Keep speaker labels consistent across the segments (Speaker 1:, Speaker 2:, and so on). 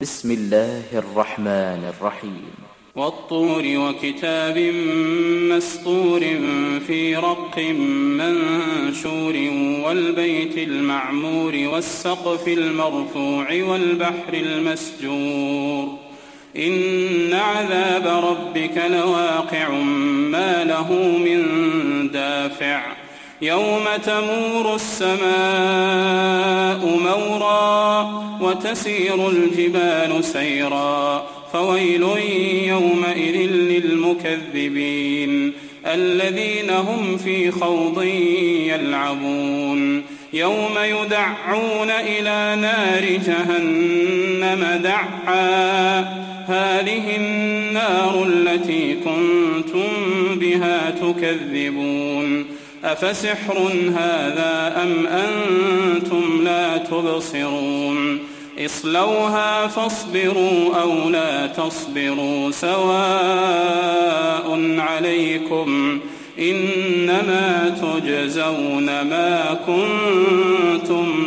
Speaker 1: بسم الله الرحمن الرحيم
Speaker 2: والطور وكتاب مسطور في رق منشور والبيت المعمور والسقف المرفوع والبحر المسجور إن عذاب ربك لواقع ما له من دافع يوم تمور السماء مورا وتسير الجبال سيرا فويل يومئذ للمكذبين الذين هم في خوض يلعبون يوم يدعون إلى نار جهنم دعا هذه النار التي كنتم بها تكذبون أفسحر هذا أم أنتم لا تبصرون اصلوها فاصبروا أو لا تصبروا سواء عليكم إنما تجزون ما كنتم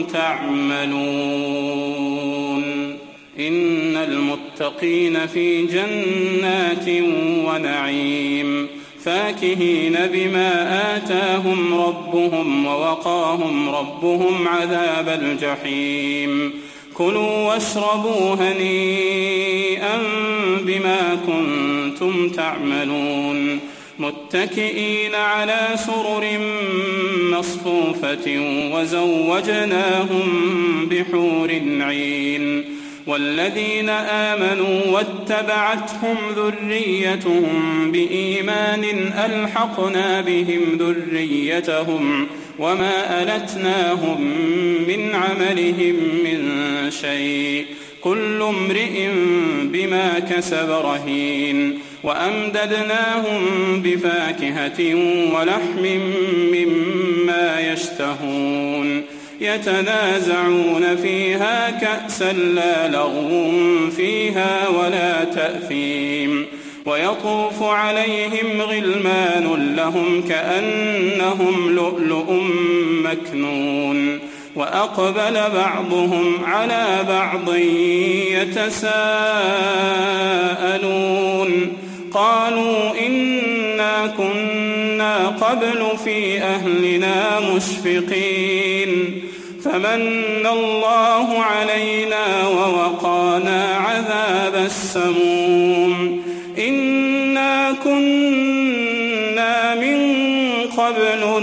Speaker 2: تعملون إن المتقين في جنات ونعيم فاكهين بما آتاهم ربهم ووقاهم ربهم عذاب الجحيم كلوا واشربوا هنيئا بما كنتم تعملون متكئين على سرر مصفوفة وزوجناهم بحور عين والذين آمنوا واتبعتهم ذريتهم بإيمان ألحقنا بهم ذريتهم وما ألتناهم من عملهم من شيء كل امرئ بما كسب رهين وأمددناهم بفاكهة ولحم مما يشتهون يتنازعون فيها كأسا لا لغو فيها ولا تأثيم ويطوف عليهم غلمان لهم كأنهم لؤلؤ مكنون وأقبل بعضهم على بعض يتساءلون قالوا إنا كنا قبل في أهلنا مشفقين فمن الله علينا ووقانا عذاب السموم إنا كنا من قبل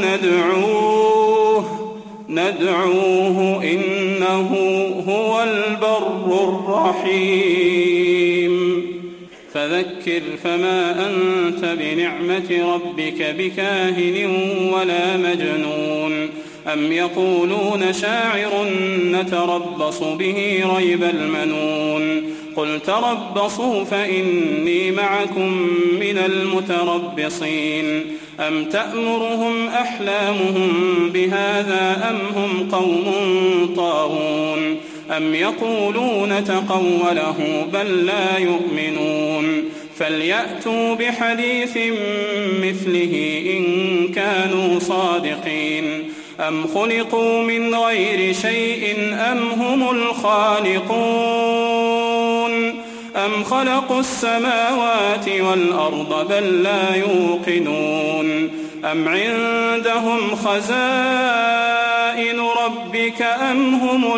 Speaker 2: ندعوه إنه هو البر الرحيم فذكر فما أنت بنعمة ربك بكاهن ولا مجنون أم يقولون شاعر نتربص به ريب المنون قل تربصوا فإني معكم من المتربصين أم تأمرهم أحلامهم بهذا أم هم قوم طاغون أم يقولون تقوله بل لا يؤمنون فليأتوا بحديث مثله إن كانوا صادقين أم خلقوا من غير شيء أم هم الخالقون أم خلقوا السماوات والأرض بل لا يوقنون أم عندهم خزائن ربك أم هم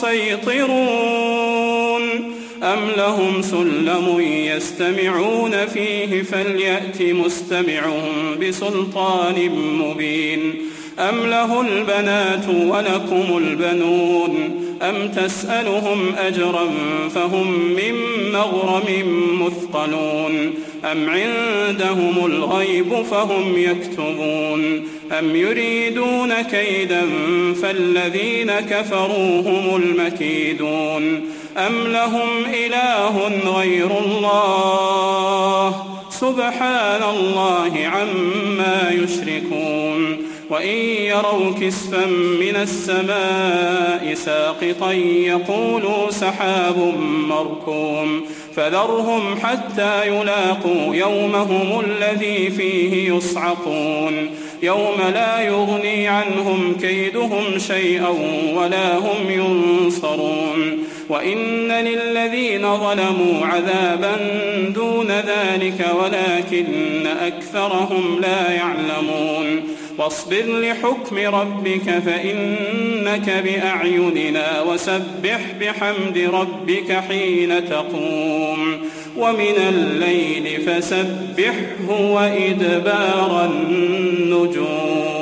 Speaker 2: المسيطرون أم لهم سلم يستمعون فيه فليأت مستمعهم بسلطان مبين أم له البنات ولكم البنون أم تسألهم أجرا فهم من مغرم مثقلون أم عندهم الغيب فهم يكتبون أم يريدون كيدا فالذين كفروا هم المكيدون أم لهم إله غير الله سبحان الله عما يشركون وإن يروا كسفا من السماء ساقطا يقولوا سحاب مركوم فذرهم حتى يلاقوا يومهم الذي فيه يصعقون يوم لا يغني عنهم كيدهم شيئا ولا هم ينصرون وإن للذين ظلموا عذابا دون ذلك ولكن أكثرهم لا يعلمون واصبر لحكم ربك فإنك بأعيننا وسبح بحمد ربك حين تقوم ومن الليل فسبحه وإدبار النجوم